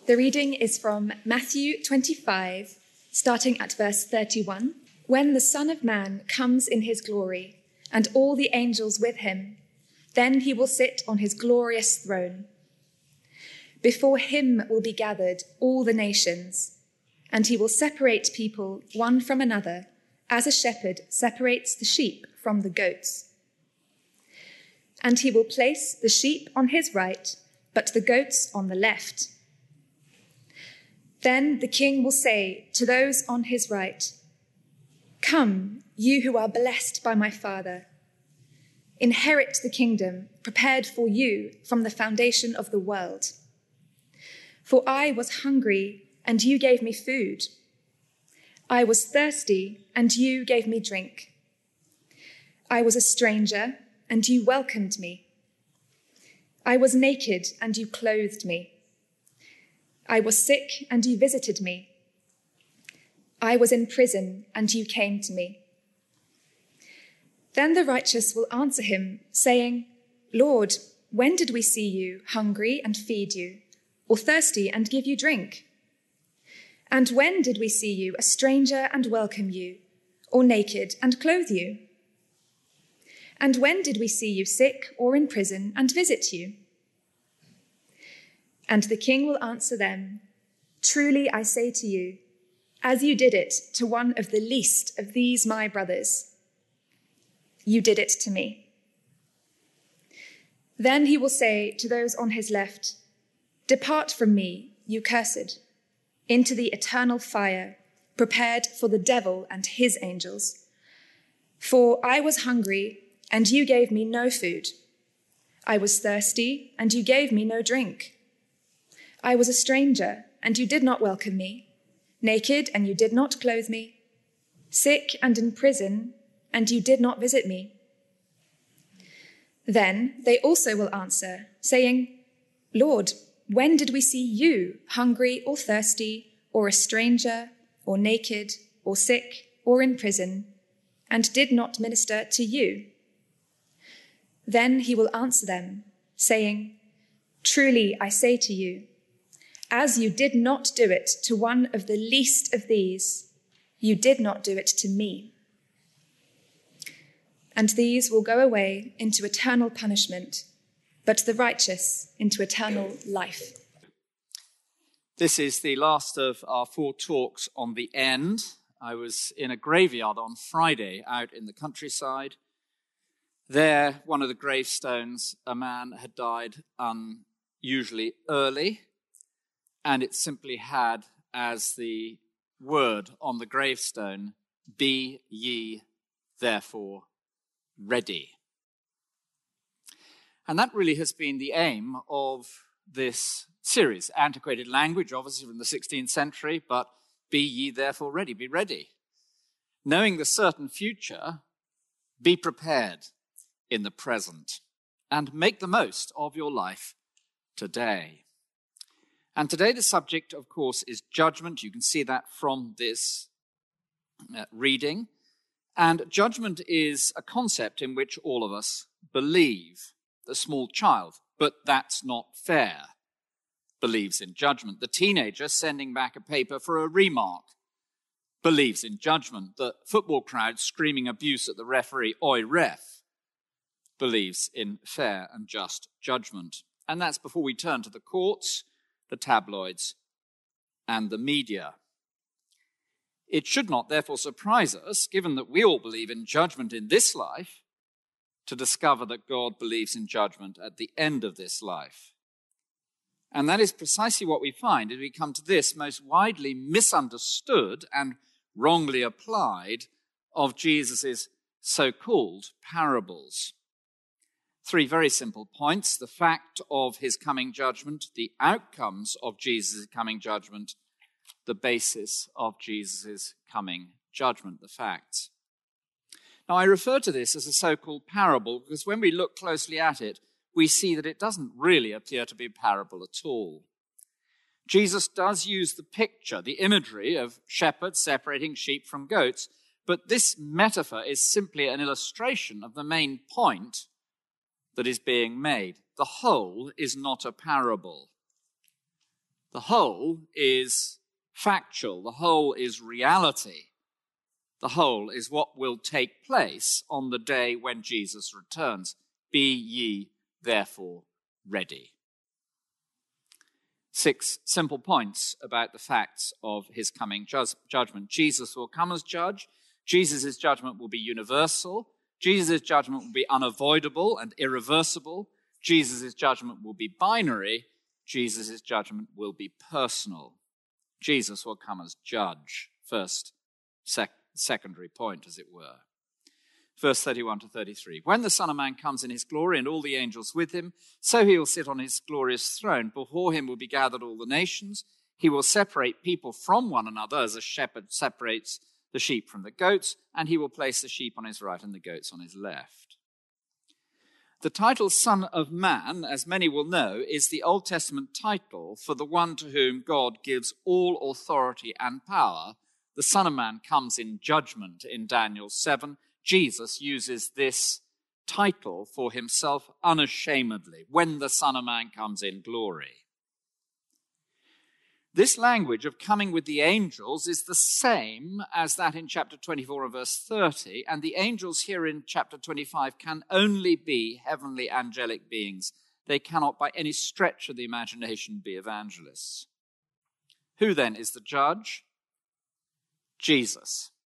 The reading is from Matthew 25, starting at verse 31. When the Son of Man comes in his glory, and all the angels with him, then he will sit on his glorious throne. Before him will be gathered all the nations, and he will separate people one from another, as a shepherd separates the sheep from the goats. And he will place the sheep on his right, but the goats on the left. Then the king will say to those on his right, "Come, you who are blessed by my Father. Inherit the kingdom prepared for you from the foundation of the world. For I was hungry, and you gave me food. I was thirsty, and you gave me drink. I was a stranger, and you welcomed me. I was naked, and you clothed me. I was sick, and you visited me. I was in prison, and you came to me." Then the righteous will answer him, saying, "Lord, when did we see you hungry and feed you, or thirsty and give you drink? And when did we see you a stranger and welcome you, or naked and clothe you? And when did we see you sick or in prison and visit you?" And the king will answer them, "Truly I say to you, as you did it to one of the least of these my brothers, you did it to me." Then he will say to those on his left, "Depart from me, you cursed, into the eternal fire prepared for the devil and his angels. For I was hungry, and you gave me no food. I was thirsty, and you gave me no drink. I was a stranger, and you did not welcome me, naked, and you did not clothe me, sick and in prison, and you did not visit me." Then they also will answer, saying, "Lord, when did we see you hungry or thirsty, or a stranger, or naked, or sick, or in prison, and did not minister to you?" Then he will answer them, saying, "Truly I say to you, as you did not do it to one of the least of these, you did not do it to me." And these will go away into eternal punishment, but the righteous into eternal life. This is the last of our 4 talks on the end. I was in a graveyard on Friday out in the countryside. There, one of the gravestones, a man had died unusually early, and it simply had as the word on the gravestone, "Be ye therefore ready." And that really has been the aim of this series. Antiquated language, obviously from the 16th century, but be ye therefore ready, be ready. Knowing the certain future, be prepared in the present and make the most of your life today. And today the subject, of course, is judgment. You can see that from this reading. And judgment is a concept in which all of us believe. The small child, "But that's not fair," believes in judgment. The teenager sending back a paper for a remark believes in judgment. The football crowd screaming abuse at the referee, "Oi ref," believes in fair and just judgment. And that's before we turn to the courts, the tabloids, and the media. It should not therefore surprise us, given that we all believe in judgment in this life, to discover that God believes in judgment at the end of this life. And that is precisely what we find as we come to this most widely misunderstood and wrongly applied of Jesus' so-called parables. 3 very simple points: the fact of his coming judgment, the outcomes of Jesus' coming judgment, the basis of Jesus' coming judgment, the facts. Now, I refer to this as a so-called parable because when we look closely at it, we see that it doesn't really appear to be a parable at all. Jesus does use the picture, the imagery of shepherds separating sheep from goats, but this metaphor is simply an illustration of the main point that is being made. The whole is not a parable. The whole is factual. The whole is reality. The whole is what will take place on the day when Jesus returns. Be ye therefore ready. 6 simple points about the facts of his coming judgment. Jesus will come as judge. Jesus' judgment will be universal. Jesus' judgment will be unavoidable and irreversible. Jesus' judgment will be binary. Jesus' judgment will be personal. Jesus will come as judge. First, secondary point, as it were. Verse 31 to 33. When the Son of Man comes in his glory and all the angels with him, so he will sit on his glorious throne. Before him will be gathered all the nations. He will separate people from one another as a shepherd separates the sheep from the goats, and he will place the sheep on his right and the goats on his left. The title Son of Man, as many will know, is the Old Testament title for the one to whom God gives all authority and power. The Son of Man comes in judgment in Daniel 7. Jesus uses this title for himself unashamedly, when the Son of Man comes in glory. This language of coming with the angels is the same as that in chapter 24 and verse 30, and the angels here in chapter 25 can only be heavenly angelic beings. They cannot by any stretch of the imagination be evangelists. Who then is the judge? Jesus.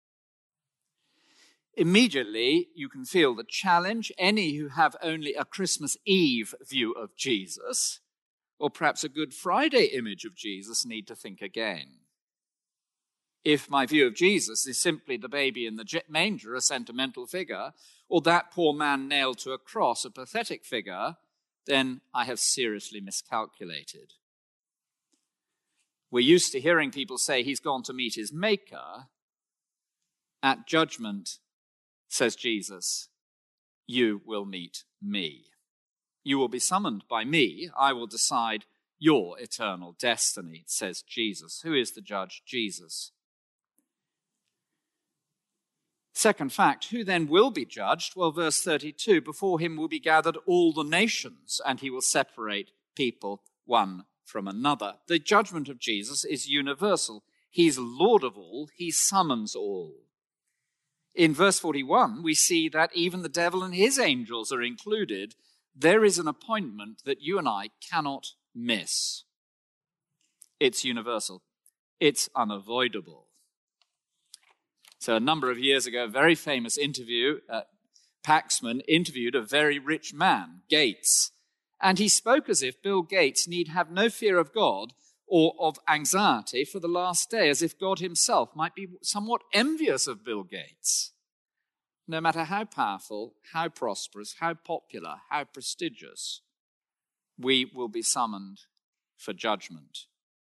Immediately, you can feel the challenge. Any who have only a Christmas Eve view of Jesus, or perhaps a Good Friday image of Jesus, need to think again. If my view of Jesus is simply the baby in the manger, a sentimental figure, or that poor man nailed to a cross, a pathetic figure, then I have seriously miscalculated. We're used to hearing people say he's gone to meet his maker. At judgment, says Jesus, you will meet me. You will be summoned by me. I will decide your eternal destiny, says Jesus. Who is the judge? Jesus. Second fact, who then will be judged? Well, verse 32, before him will be gathered all the nations, and he will separate people one from another. The judgment of Jesus is universal. He's Lord of all. He summons all. In verse 41, we see that even the devil and his angels are included. There is an appointment that you and I cannot miss. It's universal. It's unavoidable. So a number of years ago, a very famous interview, Paxman interviewed a very rich man, Gates, and he spoke as if Bill Gates need have no fear of God or of anxiety for the last day, as if God himself might be somewhat envious of Bill Gates. No matter how powerful, how prosperous, how popular, how prestigious, we will be summoned for judgment.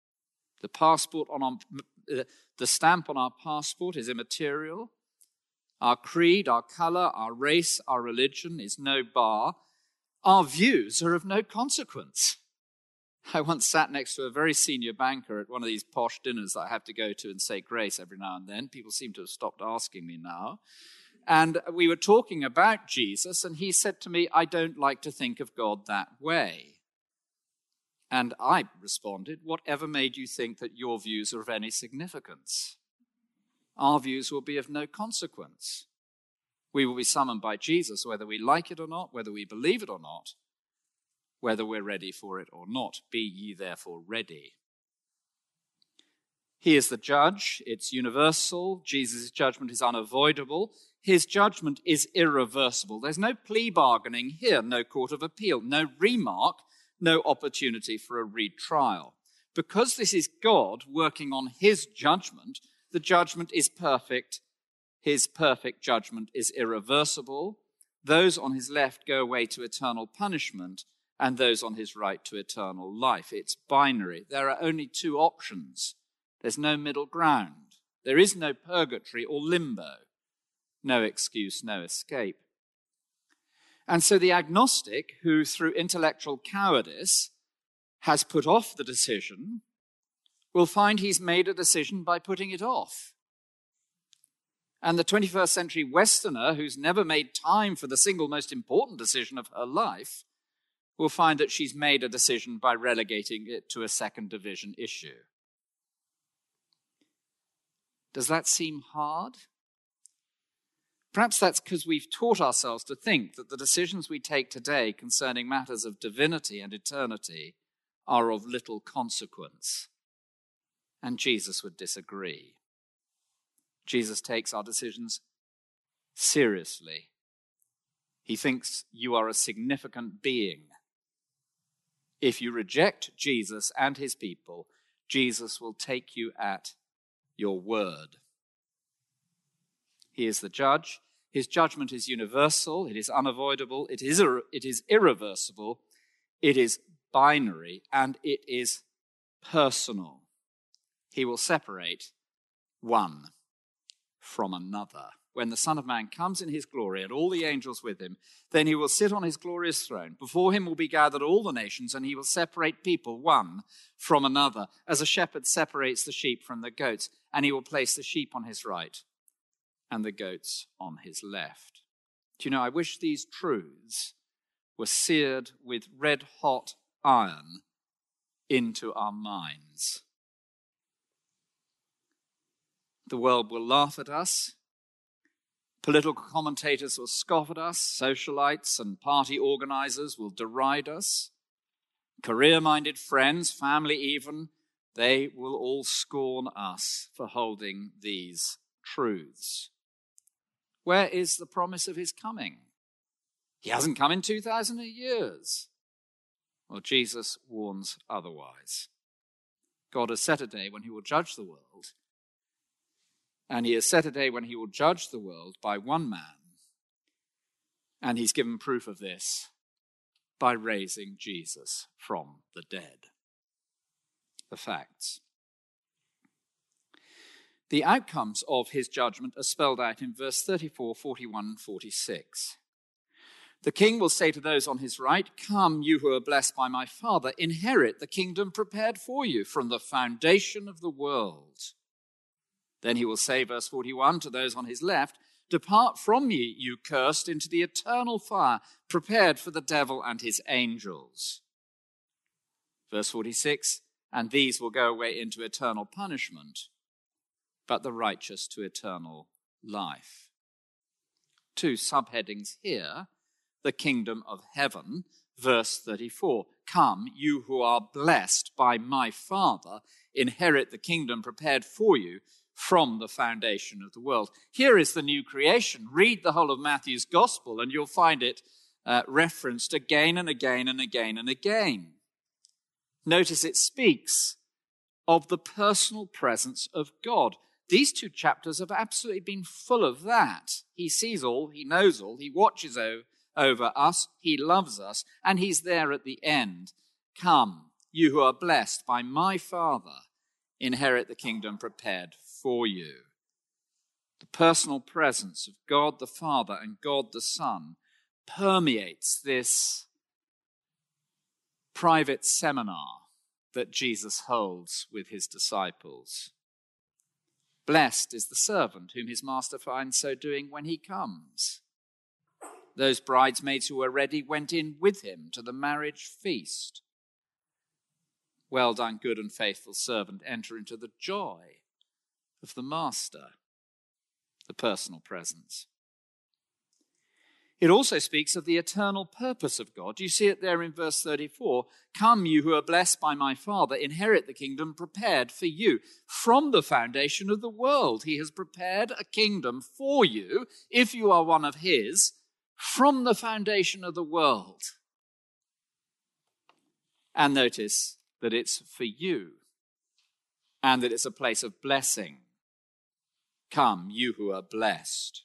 The stamp on our passport is immaterial. Our creed, our color, our race, our religion is no bar. Our views are of no consequence. I once sat next to a very senior banker at one of these posh dinners that I have to go to and say grace every now and then. People seem to have stopped asking me now. And we were talking about Jesus, and he said to me, I don't like to think of God that way. And I responded, whatever made you think that your views are of any significance? Our views will be of no consequence. We will be summoned by Jesus, whether we like it or not, whether we believe it or not, whether we're ready for it or not. Be ye therefore ready. He is the judge. It's universal. Jesus' judgment is unavoidable. His judgment is irreversible. There's no plea bargaining here, no court of appeal, no remark, no opportunity for a retrial. Because this is God working on his judgment, the judgment is perfect. His perfect judgment is irreversible. Those on his left go away to eternal punishment, and those on his right to eternal life. It's binary. There are only two options. There's no middle ground. There is no purgatory or limbo. No excuse, no escape. And so the agnostic, who through intellectual cowardice has put off the decision, will find he's made a decision by putting it off. And the 21st century Westerner, who's never made time for the single most important decision of her life, we'll find that she's made a decision by relegating it to a second division issue. Does that seem hard? Perhaps that's because we've taught ourselves to think that the decisions we take today concerning matters of divinity and eternity are of little consequence. And Jesus would disagree. Jesus takes our decisions seriously. He thinks you are a significant being. If you reject Jesus and his people, Jesus will take you at your word. He is the judge. His judgment is universal. It is unavoidable. It is irreversible. It is binary, and it is personal. He will separate one from another. When the Son of Man comes in his glory and all the angels with him, then he will sit on his glorious throne. Before him will be gathered all the nations, and he will separate people one from another, as a shepherd separates the sheep from the goats, and he will place the sheep on his right and the goats on his left. Do you know, I wish these truths were seared with red-hot iron into our minds. The world will laugh at us. Political commentators will scoff at us. Socialites and party organizers will deride us. Career-minded friends, family even, they will all scorn us for holding these truths. Where is the promise of his coming? He hasn't come in 2,000 years. Well, Jesus warns otherwise. God has set a day when he will judge the world. And he has set a day when he will judge the world by one man. And he's given proof of this by raising Jesus from the dead. The facts. The outcomes of his judgment are spelled out in verse 34, 41, and 46. The king will say to those on his right, "Come, you who are blessed by my Father, inherit the kingdom prepared for you from the foundation of the world." Then he will say, verse 41, to those on his left, "Depart from me, you cursed, into the eternal fire prepared for the devil and his angels." Verse 46, "And these will go away into eternal punishment, but the righteous to eternal life." Two subheadings here: the kingdom of heaven, verse 34. "Come, you who are blessed by my Father, inherit the kingdom prepared for you from the foundation of the world." Here is the new creation. Read the whole of Matthew's gospel and you'll find it referenced again and again and again and again. Notice it speaks of the personal presence of God. These two chapters have absolutely been full of that. He sees all, he knows all, he watches over us, he loves us, and he's there at the end. "Come, you who are blessed by my Father, inherit the kingdom prepared for you." The personal presence of God the Father and God the Son permeates this private seminar that Jesus holds with his disciples. Blessed is the servant whom his master finds so doing when he comes. Those bridesmaids who were ready went in with him to the marriage feast. Well done, good and faithful servant. Enter into the joy of the master. The personal presence. It also speaks of the eternal purpose of God. You see it there in verse 34. "Come, you who are blessed by my Father, inherit the kingdom prepared for you from the foundation of the world." He has prepared a kingdom for you, if you are one of his, from the foundation of the world. And notice that it's for you and that it's a place of blessing. Come, you who are blessed.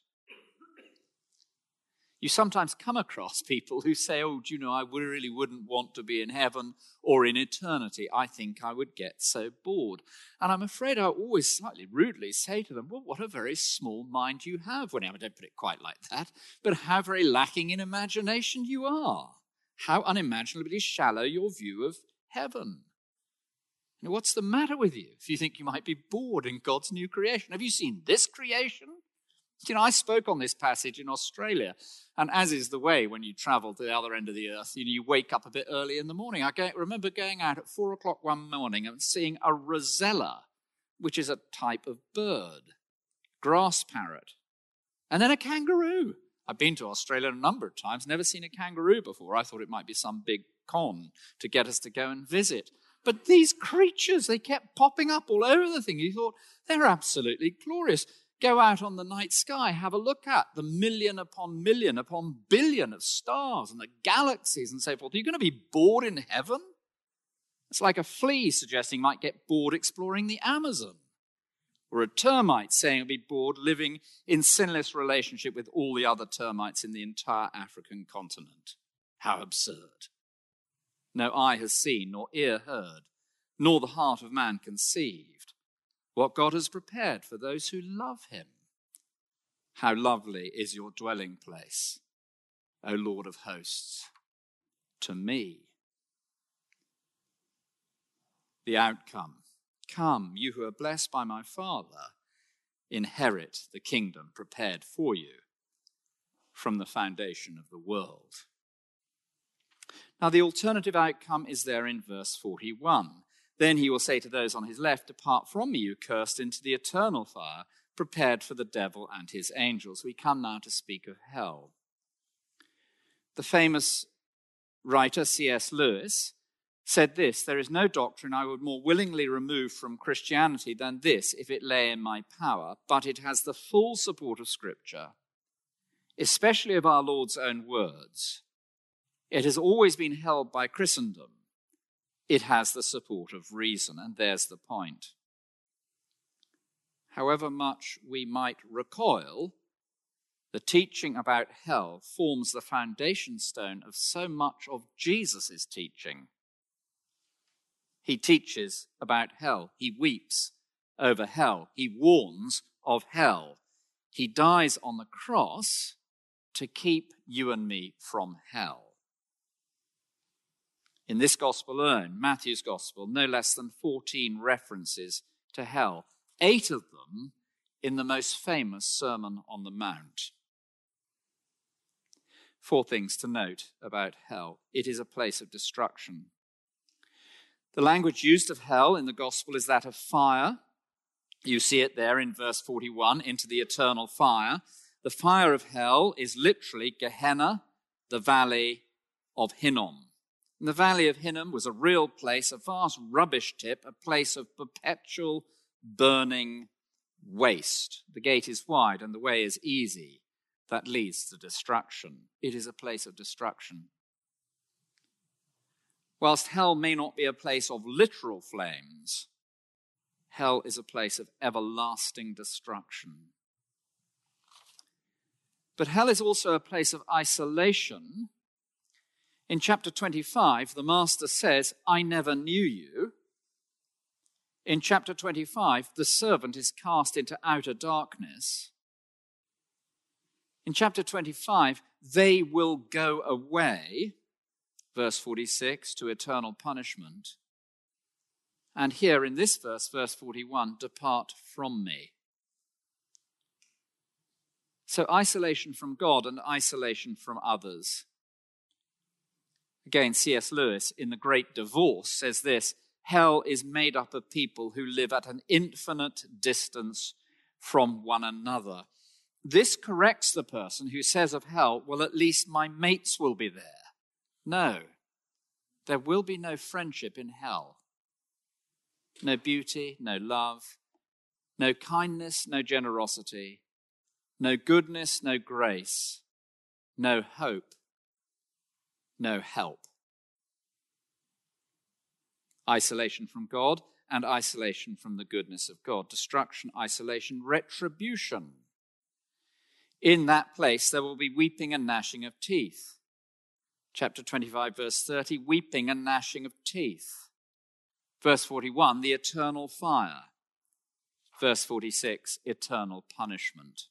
You sometimes come across people who say, "Oh, do you know, I really wouldn't want to be in heaven or in eternity. I think I would get so bored." And I'm afraid I always slightly rudely say to them, "Well, what a very small mind you have." Well, I don't put it quite like that, but how very lacking in imagination you are. How unimaginably shallow your view of heaven. You know, what's the matter with you if you think you might be bored in God's new creation? Have you seen this creation? I spoke on this passage in Australia, and as is the way when you travel to the other end of the earth, you wake up a bit early in the morning. I remember going out at 4 o'clock one morning and seeing a rosella, which is a type of bird, grass parrot, and then a kangaroo. I've been to Australia a number of times, never seen a kangaroo before. I thought it might be some big con to get us to go and visit. But these creatures, they kept popping up all over the thing. You thought, they're absolutely glorious. Go out on the night sky, have a look at the million upon billion of stars and the galaxies and so forth. Are you going to be bored in heaven? It's like a flea suggesting you might get bored exploring the Amazon, or a termite saying you'll be bored living in sinless relationship with all the other termites in the entire African continent. How absurd. No eye has seen, nor ear heard, nor the heart of man conceived what God has prepared for those who love him. How lovely is your dwelling place, O Lord of hosts, to me. The outcome. Come, you who are blessed by my Father, inherit the kingdom prepared for you from the foundation of the world. Now, the alternative outcome is there in verse 41. Then he will say to those on his left, depart from me, you cursed, into the eternal fire, prepared for the devil and his angels. We come now to speak of hell. The famous writer C.S. Lewis said this, there is no doctrine I would more willingly remove from Christianity than this, if it lay in my power, but it has the full support of Scripture, especially of our Lord's own words. It has always been held by Christendom. It has the support of reason, and there's the point. However much we might recoil, the teaching about hell forms the foundation stone of so much of Jesus' teaching. He teaches about hell. He weeps over hell. He warns of hell. He dies on the cross to keep you and me from hell. In this gospel alone, Matthew's gospel, no less than 14 references to hell, 8 of them in the most famous Sermon on the Mount. 4 things to note about hell. It is a place of destruction. The language used of hell in the gospel is that of fire. You see it there in verse 41, into the eternal fire. The fire of hell is literally Gehenna, the valley of Hinnom. And the valley of Hinnom was a real place, a vast rubbish tip, a place of perpetual burning waste. The gate is wide and the way is easy. That leads to destruction. It is a place of destruction. Whilst hell may not be a place of literal flames, hell is a place of everlasting destruction. But hell is also a place of isolation. In chapter 25, the master says, I never knew you. In chapter 25, the servant is cast into outer darkness. In chapter 25, they will go away, verse 46, to eternal punishment. And here in this verse, verse 41, depart from me. So isolation from God and isolation from others. Again, C.S. Lewis in The Great Divorce says this, hell is made up of people who live at an infinite distance from one another. This corrects the person who says of hell, well, at least my mates will be there. No, there will be no friendship in hell. No beauty, no love, no kindness, no generosity, no goodness, no grace, no hope, no help. Isolation from God and isolation from the goodness of God. Destruction, isolation, retribution. In that place there will be weeping and gnashing of teeth. Chapter 25, verse 30, weeping and gnashing of teeth. Verse 41, the eternal fire. Verse 46, eternal punishment.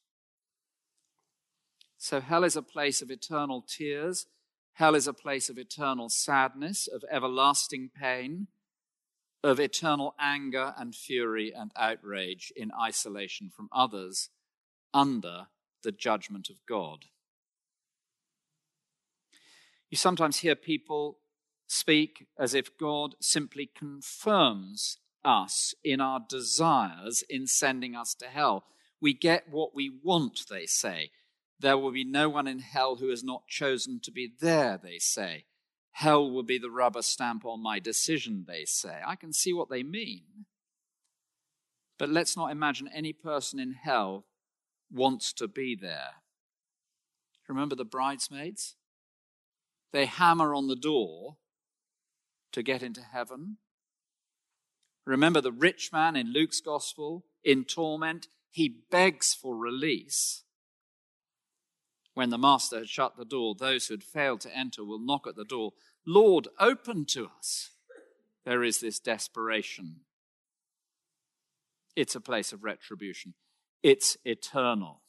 So hell is a place of eternal tears. Hell is a place of eternal sadness, of everlasting pain, of eternal anger and fury and outrage in isolation from others under the judgment of God. You sometimes hear people speak as if God simply confirms us in our desires in sending us to hell. We get what we want, they say. There will be no one in hell who has not chosen to be there, they say. Hell will be the rubber stamp on my decision, they say. I can see what they mean. But let's not imagine any person in hell wants to be there. Remember the bridesmaids? They hammer on the door to get into heaven. Remember the rich man in Luke's gospel, in torment, he begs for release. When the master had shut the door, those who had failed to enter will knock at the door. Lord, open to us. There is this desperation. It's a place of retribution. It's eternal.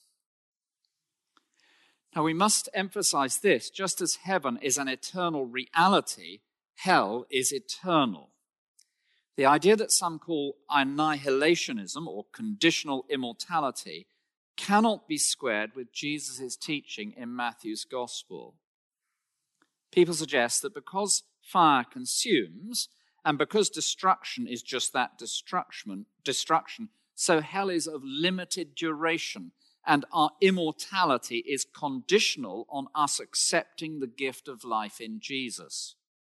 Now we must emphasize this, just as heaven is an eternal reality, hell is eternal. The idea that some call annihilationism or conditional immortality cannot be squared with Jesus' teaching in Matthew's gospel. People suggest that because fire consumes and because destruction is just that destruction, so hell is of limited duration and our immortality is conditional on us accepting the gift of life in Jesus.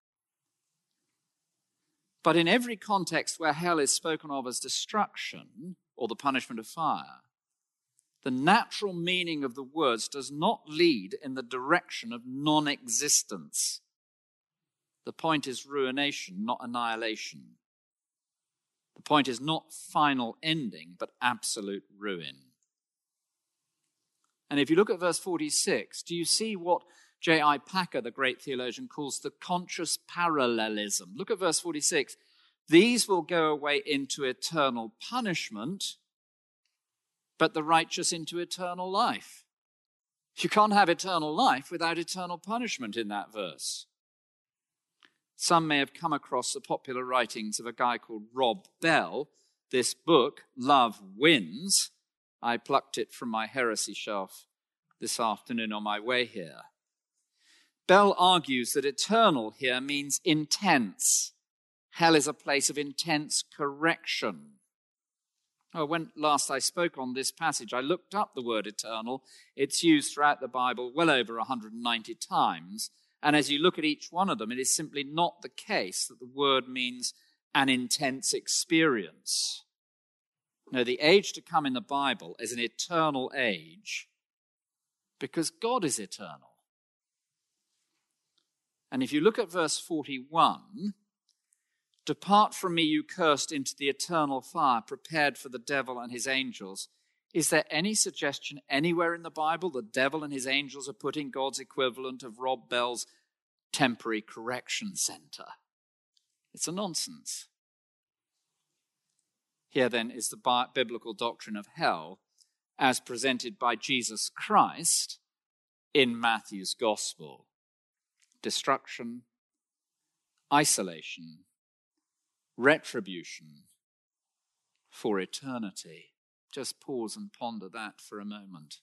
But in every context where hell is spoken of as destruction or the punishment of fire, the natural meaning of the words does not lead in the direction of non-existence. The point is ruination, not annihilation. The point is not final ending, but absolute ruin. And if you look at verse 46, do you see what J.I. Packer, the great theologian, calls the conscious parallelism? Look at verse 46. These will go away into eternal punishment, but the righteous into eternal life. You can't have eternal life without eternal punishment in that verse. Some may have come across the popular writings of a guy called Rob Bell. This book, Love Wins, I plucked it from my heresy shelf this afternoon on my way here. Bell argues that eternal here means intense. Hell is a place of intense correction. Oh, when last I spoke on this passage, I looked up the word eternal. It's used throughout the Bible well over 190 times. And as you look at each one of them, it is simply not the case that the word means an intense experience. No, the age to come in the Bible is an eternal age because God is eternal. And if you look at verse 41, depart from me, you cursed, into the eternal fire prepared for the devil and his angels. Is there any suggestion anywhere in the Bible the devil and his angels are putting God's equivalent of Rob Bell's temporary correction center? It's a nonsense. Here then is the biblical doctrine of hell as presented by Jesus Christ in Matthew's gospel. Destruction, isolation, retribution for eternity. Just pause and ponder that for a moment.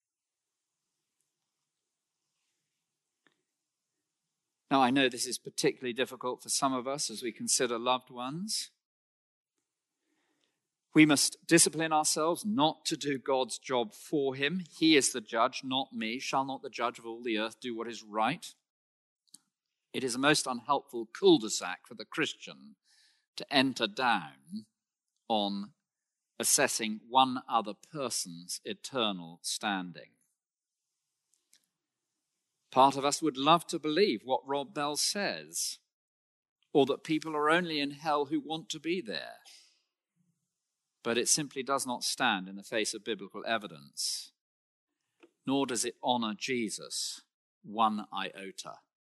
Now, I know this is particularly difficult for some of us as we consider loved ones. We must discipline ourselves not to do God's job for him. He is the judge, not me. Shall not the judge of all the earth do what is right? It is a most unhelpful cul-de-sac for the Christian to enter down on assessing one other person's eternal standing. Part of us would love to believe what Rob Bell says, or that people are only in hell who want to be there. But it simply does not stand in the face of biblical evidence, nor does it honor Jesus one iota.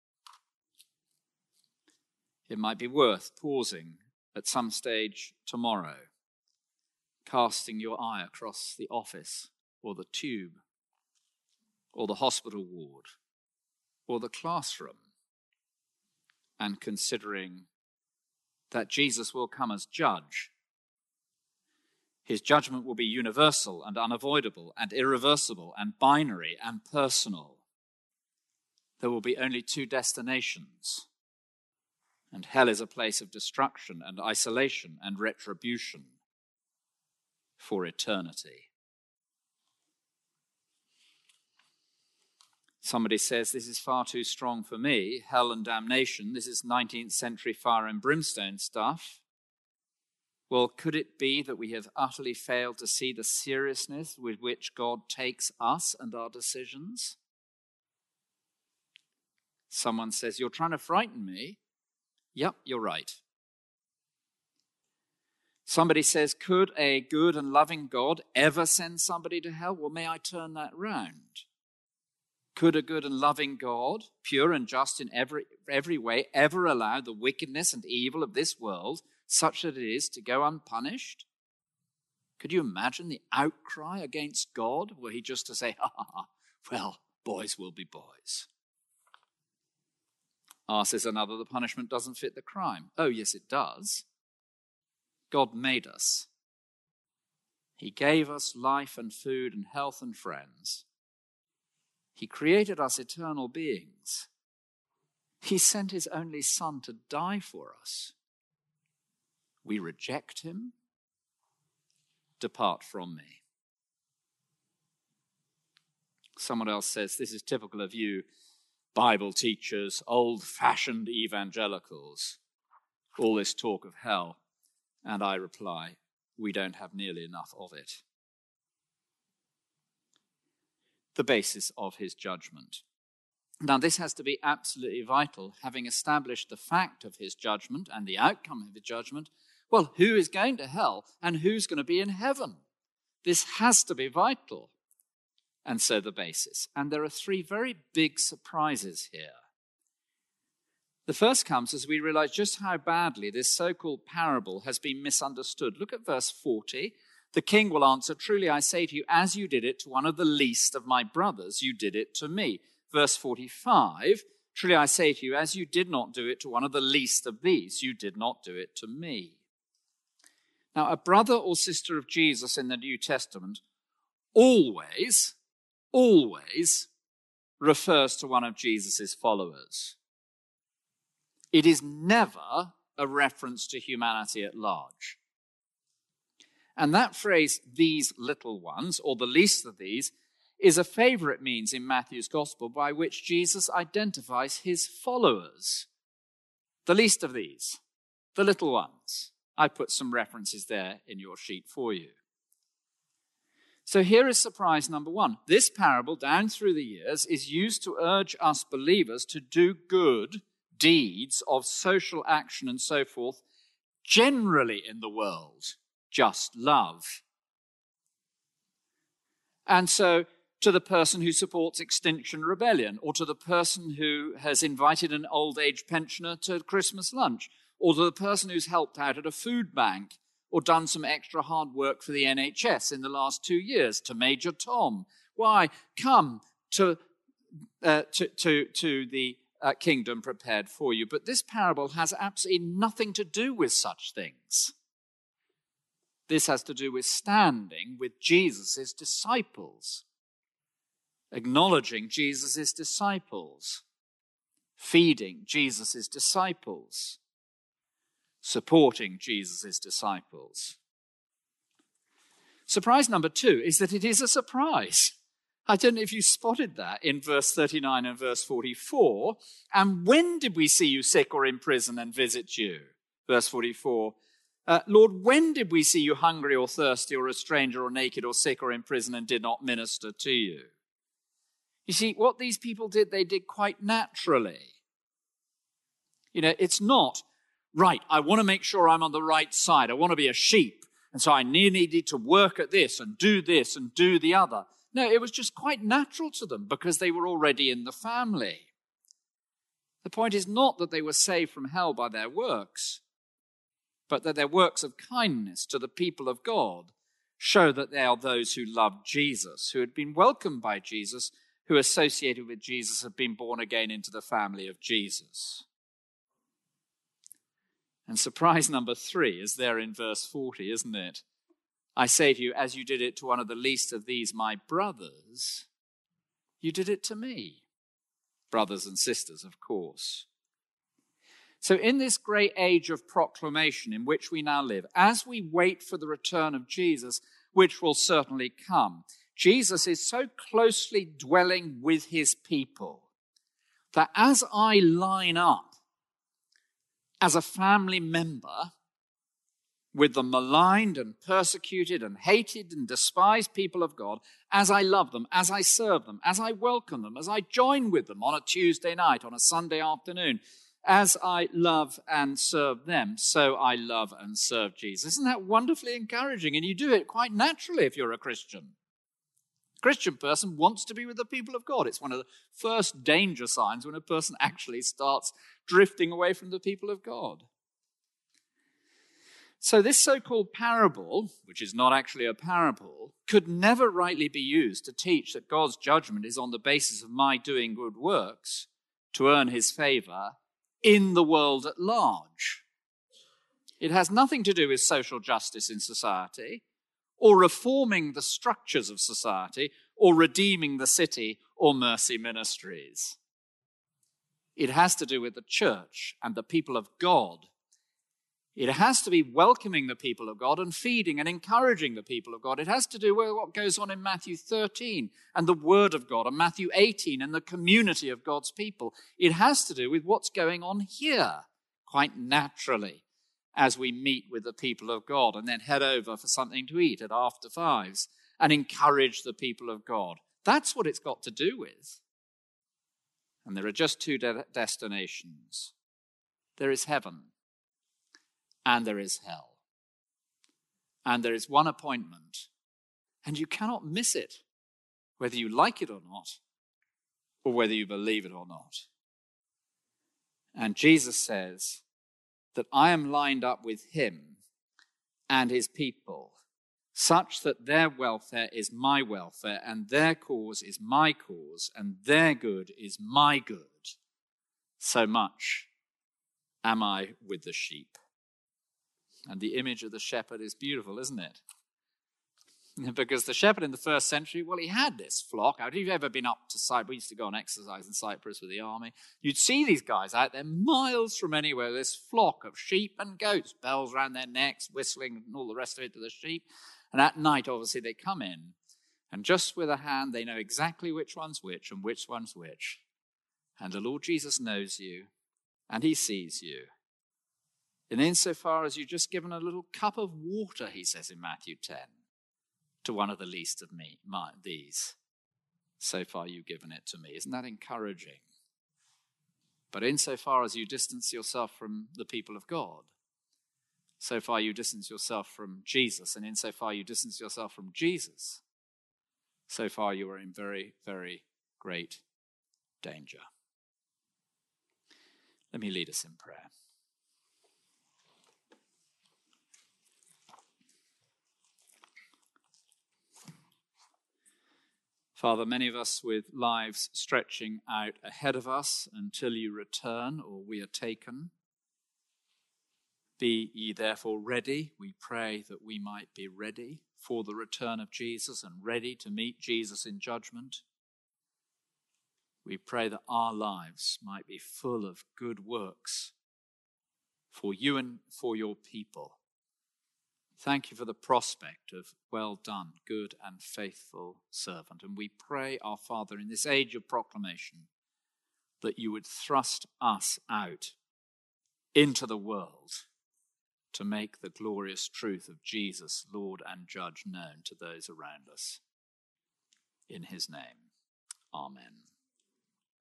It might be worth pausing at some stage tomorrow, casting your eye across the office or the tube or the hospital ward or the classroom and considering that Jesus will come as judge. His judgment will be universal and unavoidable and irreversible and binary and personal. There will be only two destinations, and hell is a place of destruction and isolation and retribution for eternity. Somebody says, this is far too strong for me, hell and damnation. This is 19th century fire and brimstone stuff. Well, could it be that we have utterly failed to see the seriousness with which God takes us and our decisions? Someone says, you're trying to frighten me. Yep, you're right. Somebody says, could a good and loving God ever send somebody to hell? Well, may I turn that round? Could a good and loving God, pure and just in every way, ever allow the wickedness and evil of this world, such that it is, to go unpunished? Could you imagine the outcry against God, were he just to say, well, boys will be boys? Says another, the punishment doesn't fit the crime. Oh, yes, it does. God made us. He gave us life and food and health and friends. He created us eternal beings. He sent his only Son to die for us. We reject him. Depart from me. Someone else says, this is typical of you, Bible teachers, old-fashioned evangelicals, all this talk of hell. And I reply, we don't have nearly enough of it. The basis of his judgment. Now, this has to be absolutely vital. Having established the fact of his judgment and the outcome of his judgment, well, who is going to hell and who's going to be in heaven? This has to be vital. And so the basis. And there are three very big surprises here. The first comes as we realize just how badly this so-called parable has been misunderstood. Look at verse 40. The king will answer, truly I say to you, as you did it to one of the least of my brothers, you did it to me. Verse 45, truly I say to you, as you did not do it to one of the least of these, you did not do it to me. Now, a brother or sister of Jesus in the New Testament always refers to one of Jesus' followers. It is never a reference to humanity at large. And that phrase, these little ones, or the least of these, is a favorite means in Matthew's gospel by which Jesus identifies his followers. The least of these, the little ones. I put some references there in your sheet for you. So here is surprise number one. This parable, down through the years, is used to urge us believers to do good deeds of social action and so forth, generally in the world. Just love. And so to the person who supports Extinction Rebellion, or to the person who has invited an old age pensioner to Christmas lunch, or to the person who's helped out at a food bank, or done some extra hard work for the NHS in the last 2 years, to Major Tom. Why? Come to the kingdom prepared for you. But this parable has absolutely nothing to do with such things. This has to do with standing with Jesus' disciples, acknowledging Jesus' disciples, feeding Jesus' disciples, supporting Jesus' disciples. Surprise number two is that it is a surprise. I don't know if you spotted that in verse 39 and verse 44. And when did we see you sick or in prison and visit you? Verse 44. Lord, when did we see you hungry or thirsty or a stranger or naked or sick or in prison and did not minister to you? You see, what these people did, they did quite naturally. You know, it's not, right, I want to make sure I'm on the right side. I want to be a sheep. And so I needed to work at this and do the other. No, it was just quite natural to them because they were already in the family. The point is not that they were saved from hell by their works, but that their works of kindness to the people of God show that they are those who love Jesus, who had been welcomed by Jesus, who associated with Jesus, have been born again into the family of Jesus. And surprise number 3 is there in verse 40, isn't it? I say to you, as you did it to one of the least of these, my brothers, you did it to me. Brothers and sisters, of course. So in this great age of proclamation in which we now live, as we wait for the return of Jesus, which will certainly come, Jesus is so closely dwelling with his people that as I line up as a family member with the maligned and persecuted and hated and despised people of God, as I love them, as I serve them, as I welcome them, as I join with them on a Tuesday night, on a Sunday afternoon, as I love and serve them, so I love and serve Jesus. Isn't that wonderfully encouraging? And you do it quite naturally if you're a Christian. A Christian person wants to be with the people of God. It's one of the first danger signs when a person actually starts drifting away from the people of God. So this so-called parable, which is not actually a parable, could never rightly be used to teach that God's judgment is on the basis of my doing good works to earn his favor in the world at large. It has nothing to do with social justice in society, or reforming the structures of society, or redeeming the city, or mercy ministries. It has to do with the church and the people of God. It has to be welcoming the people of God and feeding and encouraging the people of God. It has to do with what goes on in Matthew 13 and the Word of God, and Matthew 18 and the community of God's people. It has to do with what's going on here, quite naturally, as we meet with the people of God and then head over for something to eat at after fives and encourage the people of God. That's what it's got to do with. And there are just two destinations. There is heaven. And there is hell. And there is one appointment, and you cannot miss it, whether you like it or not, or whether you believe it or not. And Jesus says that I am lined up with him and his people, such that their welfare is my welfare, and their cause is my cause, and their good is my good. So much am I with the sheep. And the image of the shepherd is beautiful, isn't it? Because the shepherd in the first century, well, he had this flock. Have you ever been up to Cyprus? We used to go on exercise in Cyprus with the army. You'd see these guys out there miles from anywhere, this flock of sheep and goats, bells around their necks, whistling and all the rest of it to the sheep. And at night, obviously, they come in. And just with a hand, they know exactly which one's which and which one's which. And the Lord Jesus knows you, and he sees you. And insofar as you've just given a little cup of water, he says in Matthew 10, to one of the least of these, so far you've given it to me. Isn't that encouraging? But insofar as you distance yourself from the people of God, so far you distance yourself from Jesus, and insofar you distance yourself from Jesus, so far you are in very, very great danger. Let me lead us in prayer. Father, many of us with lives stretching out ahead of us until you return or we are taken. Be ye therefore ready. We pray that we might be ready for the return of Jesus and ready to meet Jesus in judgment. We pray that our lives might be full of good works for you and for your people. Thank you for the prospect of well done, good and faithful servant. And we pray, our Father, in this age of proclamation, that you would thrust us out into the world to make the glorious truth of Jesus, Lord and Judge, known to those around us. In his name, amen.